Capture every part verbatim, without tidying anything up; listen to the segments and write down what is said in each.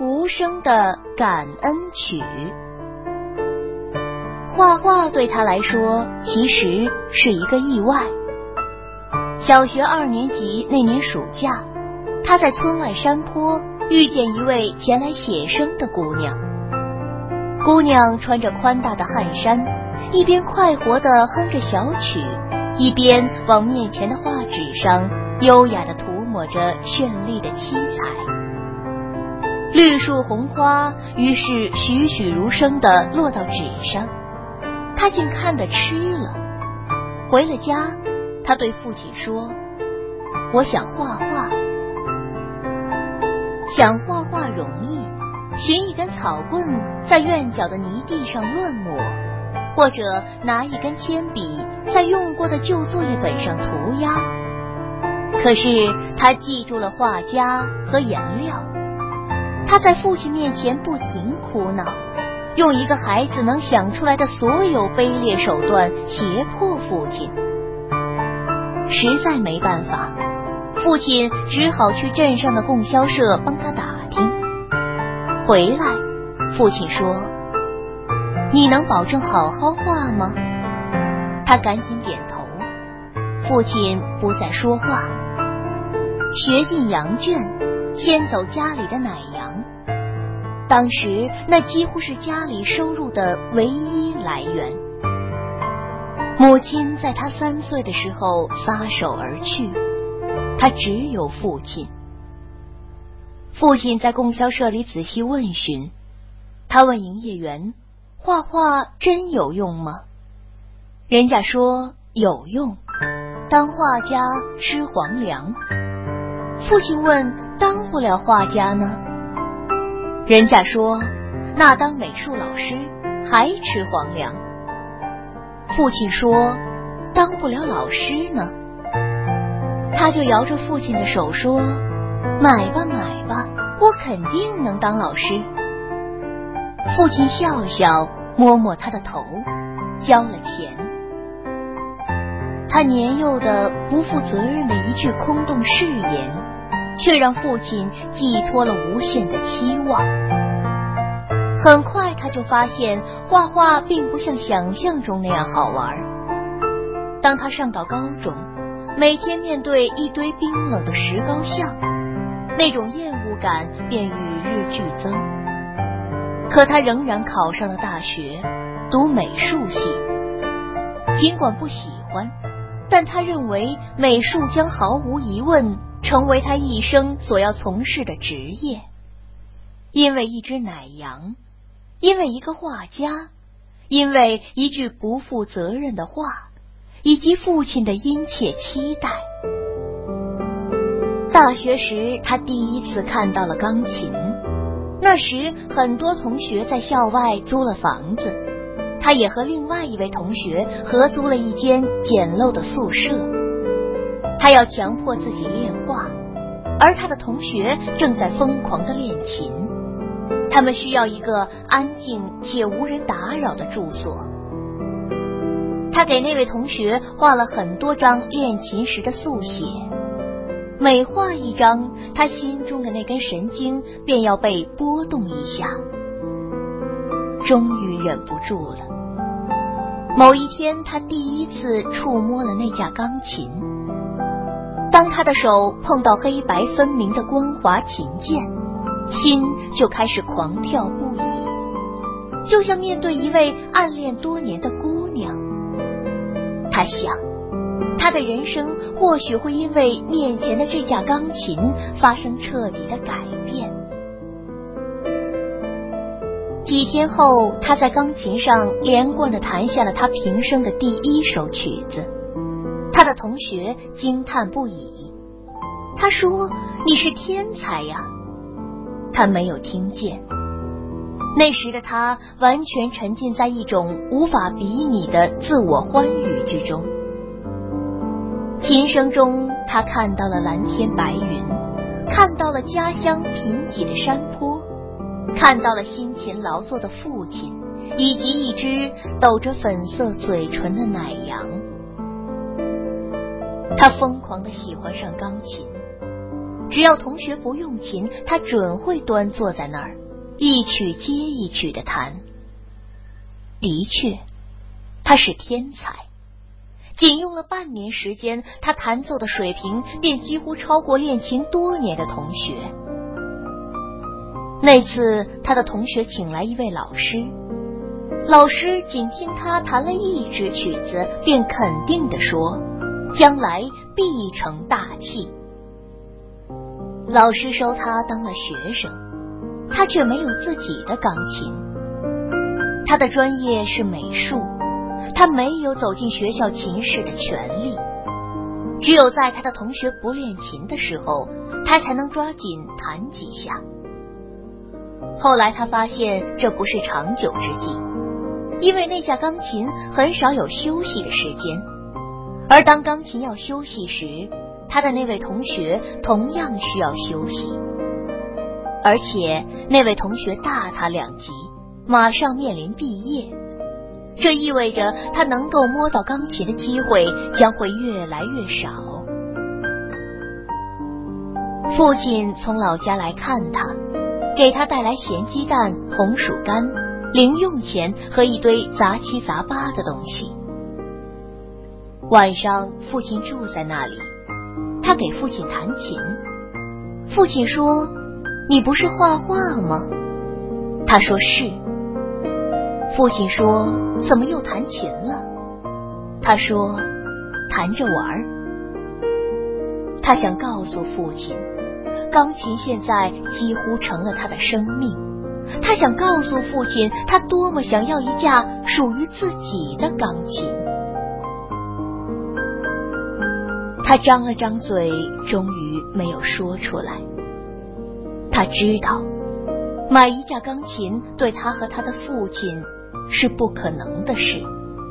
无声的感恩曲。画画对他来说其实是一个意外。小学二年级那年暑假，他在村外山坡遇见一位前来写生的姑娘。姑娘穿着宽大的汗衫，一边快活地哼着小曲，一边往面前的画纸上优雅地涂抹着绚丽的七彩。绿树红花于是栩栩如生地落到纸上，他竟看得痴了。回了家，他对父亲说：我想画画。想画画容易，寻一根草棍在院角的泥地上乱抹，或者拿一根铅笔在用过的旧作业本上涂鸦。可是他记住了画家和颜料，他在父亲面前不停哭闹，用一个孩子能想出来的所有卑劣手段胁迫父亲。实在没办法，父亲只好去镇上的供销社帮他打听。回来，父亲说：你能保证好好画吗？他赶紧点头。父亲不再说话。学进羊圈，先走家里的奶羊。当时那几乎是家里收入的唯一来源。母亲在他三岁的时候撒手而去，他只有父亲。父亲在供销社里仔细问询，他问营业员：画画真有用吗？人家说有用，当画家吃皇粮。父亲问：当不了画家呢？人家说那当美术老师还吃皇粮。父亲说：当不了老师呢？他就摇着父亲的手说：买吧买吧，我肯定能当老师。父亲笑笑，摸摸他的头，交了钱。他年幼的不负责任的一句空洞誓言，却让父亲寄托了无限的期望。很快他就发现画画并不像想象中那样好玩。当他上到高中，每天面对一堆冰冷的石膏像，那种厌恶感便与日俱增。可他仍然考上了大学，读美术系。尽管不喜欢，但他认为美术将毫无疑问成为他一生所要从事的职业。因为一只奶羊，因为一个画家，因为一句不负责任的话，以及父亲的殷切期待。大学时，他第一次看到了钢琴。那时很多同学在校外租了房子，他也和另外一位同学合租了一间简陋的宿舍。他要强迫自己练画，而他的同学正在疯狂地练琴。他们需要一个安静且无人打扰的住所。他给那位同学画了很多张练琴时的速写，每画一张，他心中的那根神经便要被拨动一下。终于忍不住了。某一天，他第一次触摸了那架钢琴。当他的手碰到黑白分明的光滑琴键，心就开始狂跳不已，就像面对一位暗恋多年的姑娘。他想，他的人生或许会因为面前的这架钢琴发生彻底的改变。几天后，他在钢琴上连贯地弹下了他平生的第一首曲子。他的同学惊叹不已，他说：你是天才呀！他没有听见。那时的他完全沉浸在一种无法比拟的自我欢愉之中。琴声中，他看到了蓝天白云，看到了家乡贫瘠的山坡，看到了辛勤劳作的父亲，以及一只抖着粉色嘴唇的奶羊。他疯狂地喜欢上钢琴， 只要同学不用琴，他准会端坐在那儿，一曲接一曲地弹。的确，他是天才。仅用了半年时间，他弹奏的水平便几乎超过练琴多年的同学。那次，他的同学请来一位老师，老师仅听他弹了一支曲子，便肯定地说，将来必成大器。老师收他当了学生，他却没有自己的钢琴。他的专业是美术，他没有走进学校琴室的权利，只有在他的同学不练琴的时候，他才能抓紧弹几下。后来他发现这不是长久之计，因为那架钢琴很少有休息的时间，而当钢琴要休息时，他的那位同学同样需要休息，而且那位同学大他两级，马上面临毕业，这意味着他能够摸到钢琴的机会将会越来越少。父亲从老家来看他，给他带来咸鸡蛋、红薯干、零用钱和一堆杂七杂八的东西。晚上父亲住在那里，他给父亲弹琴。父亲说，你不是画画吗？他说是。父亲说，怎么又弹琴了？他说，弹着玩儿。他想告诉父亲，钢琴现在几乎成了他的生命。他想告诉父亲，他多么想要一架属于自己的钢琴。他张了张嘴，终于没有说出来。他知道，买一架钢琴对他和他的父亲是不可能的事。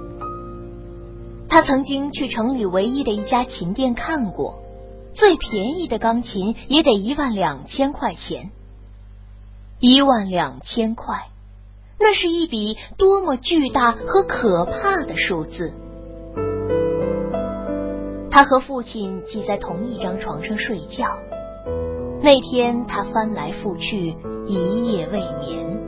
他曾经去城里唯一的一家琴店看过，最便宜的钢琴也得一万两千块钱。一万两千块，那是一笔多么巨大和可怕的数字。他和父亲挤在同一张床上睡觉，那天他翻来覆去，一夜未眠。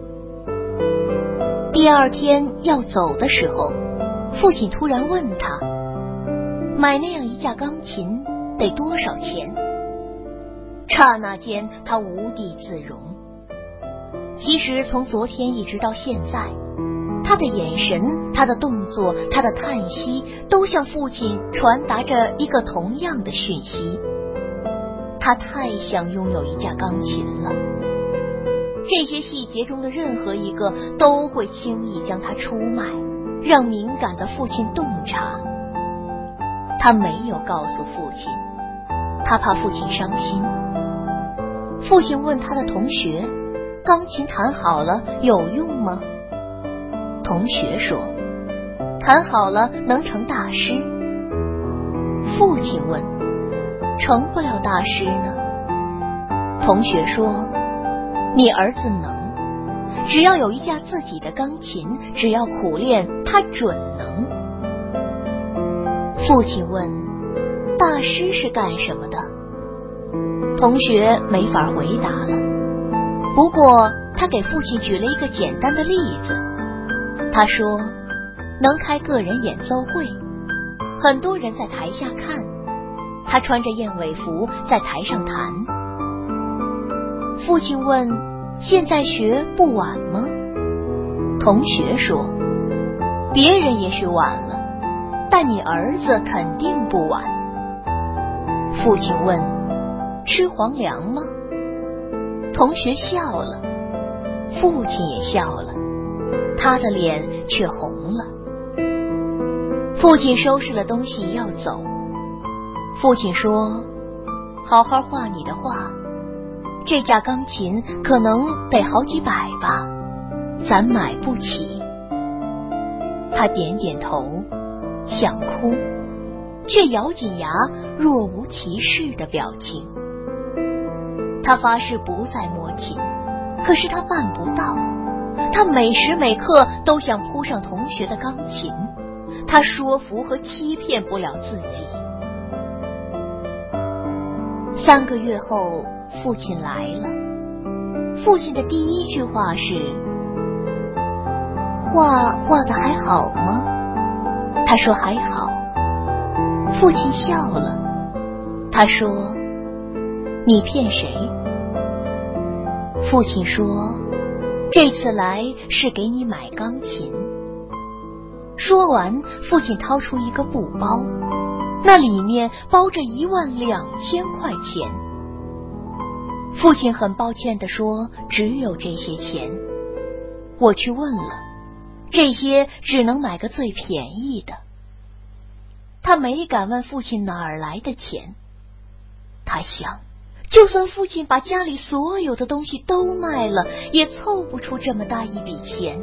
第二天要走的时候，父亲突然问他，买那样一架钢琴得多少钱？刹那间他无地自容。其实从昨天一直到现在，他的眼神、他的动作、他的叹息，都向父亲传达着一个同样的讯息。他太想拥有一架钢琴了，这些细节中的任何一个都会轻易将他出卖，让敏感的父亲洞察。他没有告诉父亲，他怕父亲伤心。父亲问他的同学，钢琴弹好了有用吗？同学说，弹好了能成大师。父亲问，成不了大师呢？同学说，你儿子能，只要有一架自己的钢琴，只要苦练，他准能。父亲问，大师是干什么的？同学没法回答了。不过他给父亲举了一个简单的例子，他说，能开个人演奏会，很多人在台下看，他穿着燕尾服在台上弹。父亲问，现在学不晚吗？同学说，别人也许晚了，但你儿子肯定不晚。父亲问，吃皇粮吗？同学笑了，父亲也笑了，他的脸却红了。父亲收拾了东西要走，父亲说，好好画你的画，这架钢琴可能得好几百吧，咱买不起。他点点头，想哭，却咬紧牙，若无其事的表情。他发誓不再摸琴，可是他办不到。他每时每刻都想扑上同学的钢琴，他说服和欺骗不了自己。 三个月后，父亲来了。父亲的第一句话是：画画得还好吗？他说还好。父亲笑了，他说：你骗谁？父亲说：这次来是给你买钢琴。说完，父亲掏出一个布包，那里面包着一万两千块钱。父亲很抱歉地说：只有这些钱。我去问了，这些只能买个最便宜的。他没敢问父亲哪儿来的钱。他想，就算父亲把家里所有的东西都卖了，也凑不出这么大一笔钱。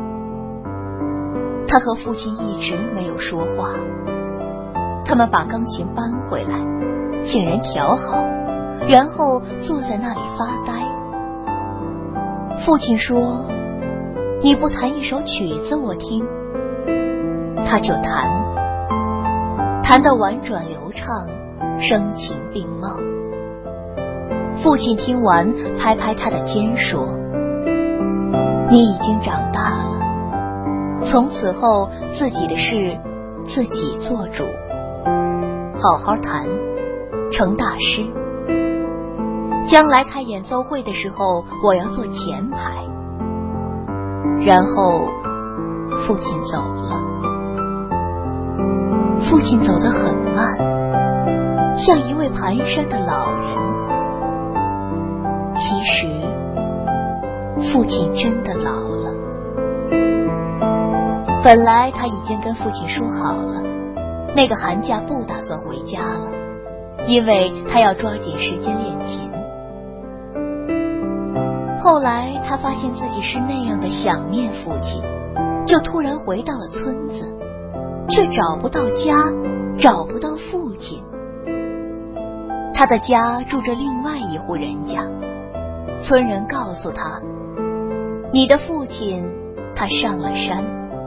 他和父亲一直没有说话。他们把钢琴搬回来，请人调好，然后坐在那里发呆。父亲说：你不弹一首曲子我听？他就弹，弹得婉转流畅，声情并茂。父亲听完，拍拍他的肩说：你已经长大了，从此后自己的事自己做主，好好弹，成大师。将来开演奏会的时候，我要坐前排。然后父亲走了。父亲走得很慢，像一位蹒跚的老人。其实父亲真的老了。本来他已经跟父亲说好了，那个寒假不打算回家了，因为他要抓紧时间练琴。后来他发现自己是那样的想念父亲，就突然回到了村子，却找不到家，找不到父亲。他的家住着另外一户人家，村人告诉他，你的父亲他上了山。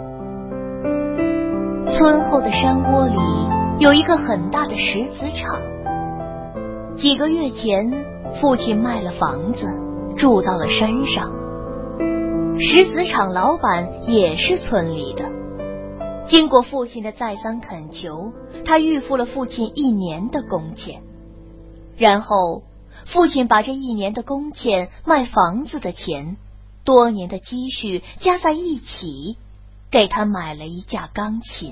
村后的山窝里有一个很大的石子场。几个月前，父亲卖了房子，住到了山上。石子场老板也是村里的。经过父亲的再三恳求，他预付了父亲一年的工钱。然后父亲把这一年的工钱、卖房子的钱、多年的积蓄加在一起，给他买了一架钢琴。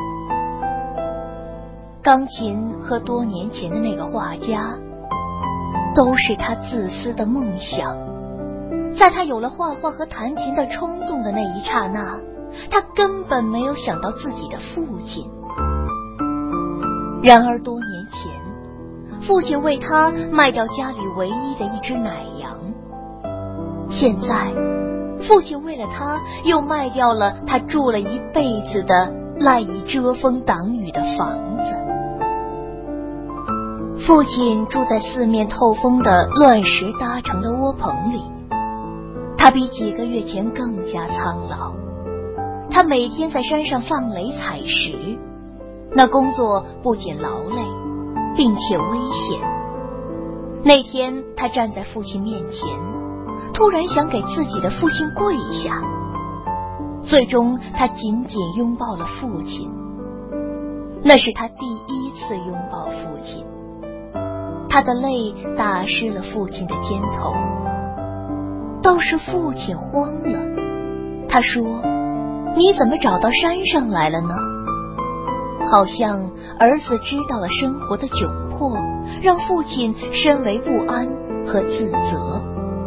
钢琴和多年前的那个画家都是他自私的梦想。在他有了画画和弹琴的冲动的那一刹那，他根本没有想到自己的父亲。然而多年前，父亲为他卖掉家里唯一的一只奶羊。现在父亲为了他又卖掉了他住了一辈子的赖以遮风挡雨的房子。父亲住在四面透风的乱石搭成的窝棚里，他比几个月前更加苍老。他每天在山上放雷采石，那工作不仅劳累，并且危险。那天他站在父亲面前，突然想给自己的父亲跪下，最终他紧紧拥抱了父亲。那是他第一次拥抱父亲，他的泪打湿了父亲的肩头。倒是父亲慌了，他说：你怎么找到山上来了呢？好像儿子知道了生活的窘迫，让父亲深为不安和自责。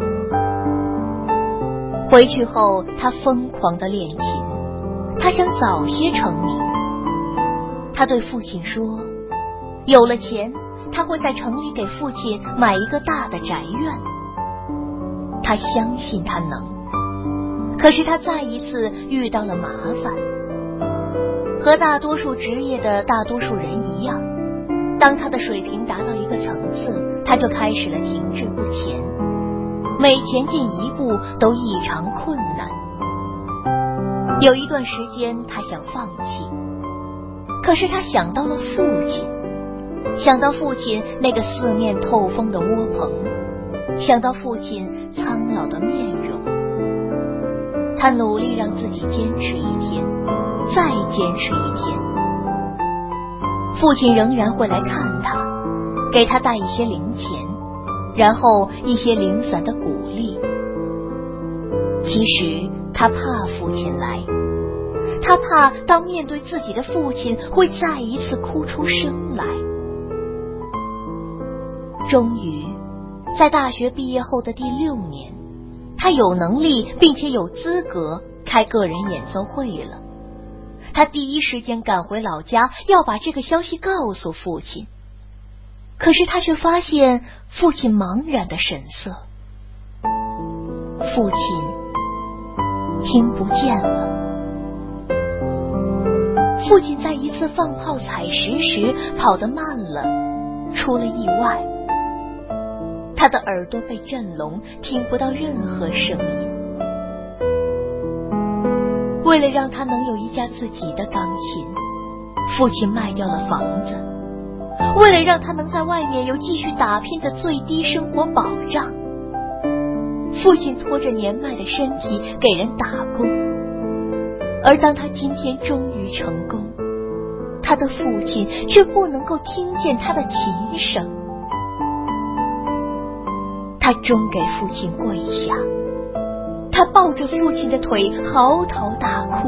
回去后，他疯狂地练琴，他想早些成名。他对父亲说，有了钱，他会在城里给父亲买一个大的宅院。他相信他能，可是他再一次遇到了麻烦。和大多数职业的大多数人一样，当他的水平达到一个层次，他就开始了停滞不前，每前进一步都异常困难。有一段时间他想放弃，可是他想到了父亲， 想到父亲那个四面透风的窝棚，想到父亲苍老的面容，他努力让自己坚持一天，再坚持一天。父亲仍然会来看他，给他带一些零钱，然后一些零散的鼓励。其实他怕父亲来，他怕当面对自己的父亲会再一次哭出声来。终于在大学毕业后的第六年，他有能力并且有资格开个人演奏会了。他第一时间赶回老家，要把这个消息告诉父亲。可是他却发现父亲茫然的神色，父亲听不见了。父亲在一次放炮采石时跑得慢了，出了意外。他的耳朵被震聋，听不到任何声音。为了让他能有一架自己的钢琴，父亲卖掉了房子。为了让他能在外面有继续打拼的最低生活保障，父亲拖着年迈的身体给人打工。而当他今天终于成功，他的父亲却不能够听见他的琴声。他终给父亲跪下，他抱着父亲的腿嚎啕大哭。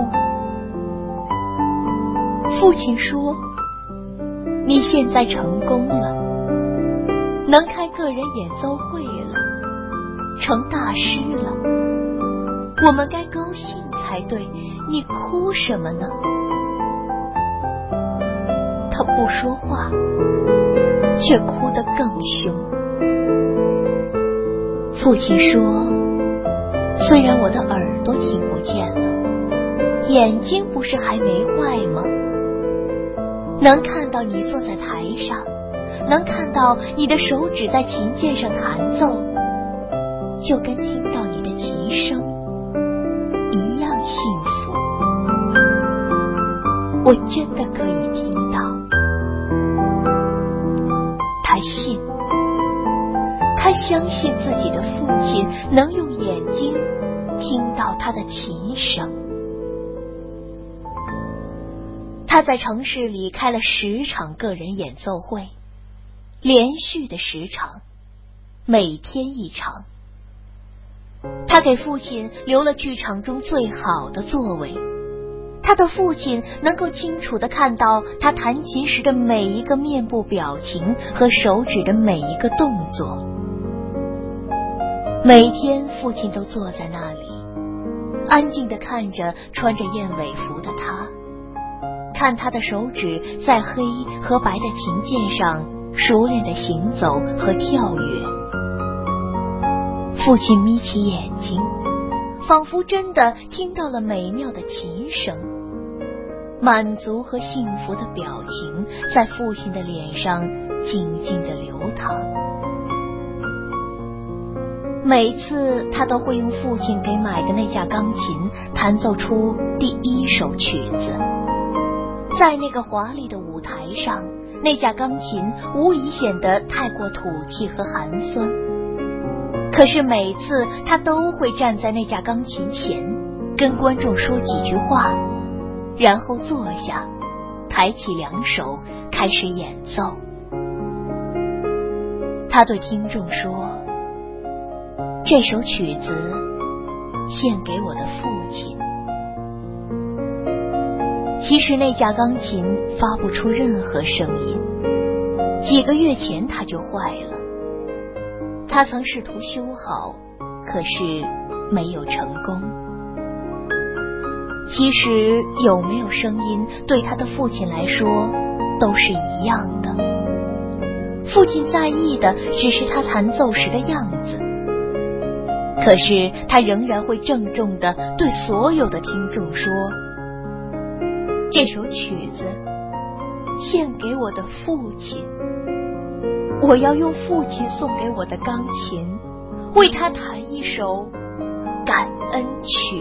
父亲说，你现在成功了，能开个人演奏会了，成大师了，我们该高兴才对，你哭什么呢？他不说话，却哭得更凶。父亲说，虽然我的耳朵听不见了，眼睛不是还没坏吗？能看到你坐在台上，能看到你的手指在琴键上弹奏，就跟听到你的琴声一样幸福。我真的可以听到。他信，他相信自己的父亲能用眼睛听到他的琴声。他在城市里开了十场个人演奏会，连续的十场，每天一场。他给父亲留了剧场中最好的座位，他的父亲能够清楚地看到他弹琴时的每一个面部表情和手指的每一个动作。每天父亲都坐在那里，安静地看着穿着燕尾服的他，看他的手指在黑和白的琴键上熟练地行走和跳跃。父亲眯起眼睛，仿佛真的听到了美妙的琴声，满足和幸福的表情在父亲的脸上静静地流淌。每次他都会用父亲给买的那架钢琴弹奏出第一首曲子。在那个华丽的舞台上，那架钢琴无疑显得太过土气和寒酸。可是每次他都会站在那架钢琴前，跟观众说几句话，然后坐下，抬起两手，开始演奏。他对听众说，这首曲子献给我的父亲。其实那架钢琴发不出任何声音，几个月前它就坏了。他曾试图修好，可是没有成功。其实有没有声音对他的父亲来说都是一样的，父亲在意的只是他弹奏时的样子。可是他仍然会郑重地对所有的听众说，这首曲子献给我的父亲，我要用父亲送给我的钢琴，为他弹一首感恩曲。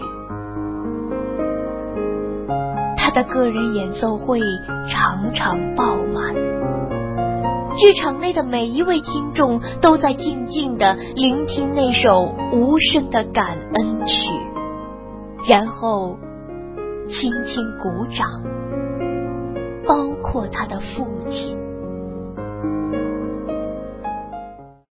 他的个人演奏会常常爆满， 剧场内的每一位听众都在静静地聆听那首无声的感恩曲，然后轻轻鼓掌，包括他的父亲。